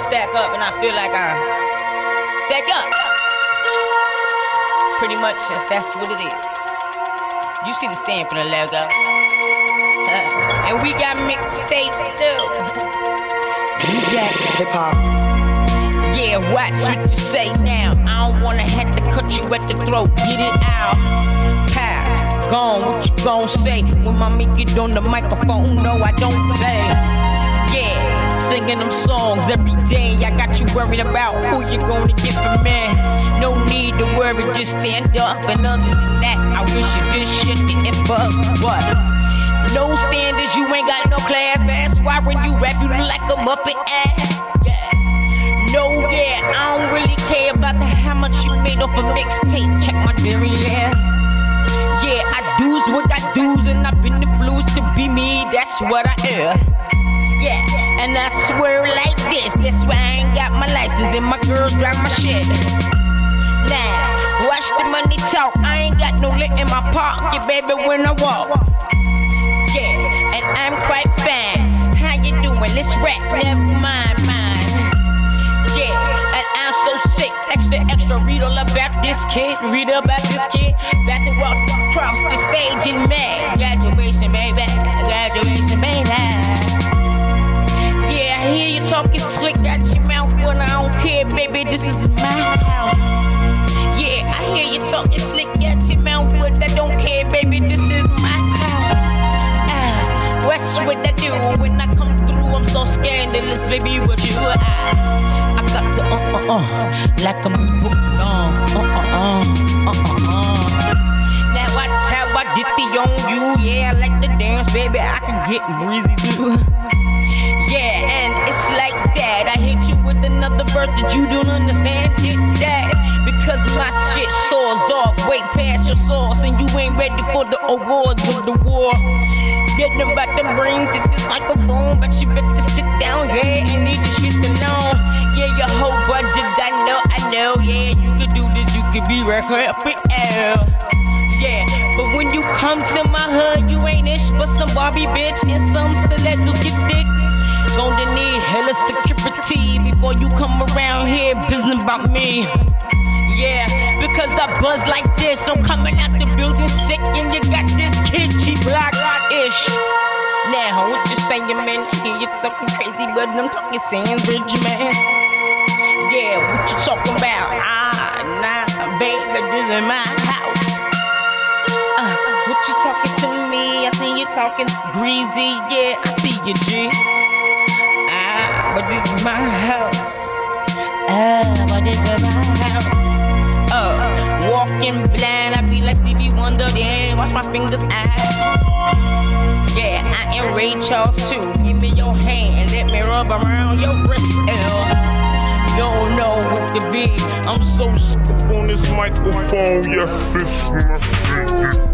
stack up, and I feel like I stack up. Pretty much, that's what it is. You see the stamp in the logo. And we got mixtapes too. We got hip-hop. Yeah, watch what you say now. I don't wanna have to cut you at the throat. Get it out. Pow. Gone, what you gon' say? When mommy get on the microphone, no, I don't play. Yeah, singing them songs every day. I got you worried about who you gonna get from me. No need to worry, just stand up. And other than that, I wish you just shut it but what? No standards, you ain't got no class. That's why when you rap, you look like a Muppet ass. Yeah. No, yeah, I don't really care about how much you made off a mixtape. Check my theory, yeah. Yeah, I do's what I do's, and I've been the blues to be me. That's what I am. Yeah, and I swear like this. That's why I ain't got my license, and my girls drive my shit. Now, watch the money talk. I ain't got no lit in my pocket, baby, when I walk. Yeah, and I'm quite fine. How you doing? Let's rap, never mind mine. Yeah, and I'm so sick. Extra, read all about this kid. Read about this kid. About to walk across the stage in May. Graduation, baby. Graduation, baby. Yeah, I hear you talking slick out your mouth, but I don't care, baby. This is my house. Yeah, I hear you talking slick out your mouth, but I don't care, baby. This is my house. What's what I do when I come through? I'm so scandalous, baby. What you I got the like a book Now watch how I did the on you. Yeah, I like to dance, baby. I can get breezy too. Yeah, and it's like that. I hit you with another verse that you don't understand. Get that because my shit soars off way past your sauce, and you ain't ready for the awards of the war. Getting about the brains to this microphone, but you better sit down, yeah, and leave this shit alone. Yeah, your whole budget, I know, yeah, you can do this, you can be record up in L. Yeah, but when you come to my hood, you ain't ish but some Barbie bitch and some stilettos get thick. Gonna need hella security before you come around here business about me. Yeah, because I buzz like this, I'm coming out the building sick, and you got this kid G-Block-ish. Now, what you saying, man? I hear you talking crazy, but I'm talking Sandbridge, man. Yeah, what you talking about? Nah, baby, this is my house. What you talking to me? I see you talking greasy, yeah, I see you, G. But this is my house. But this is my house. Walking blind, I be like Stevie Wonder, yeah, watch my fingers out. Yeah, I am Ray Charles too. Give me your hand and let me rub around your wrist. You don't know what to be. I'm so sick up on this microphone, yeah, this is my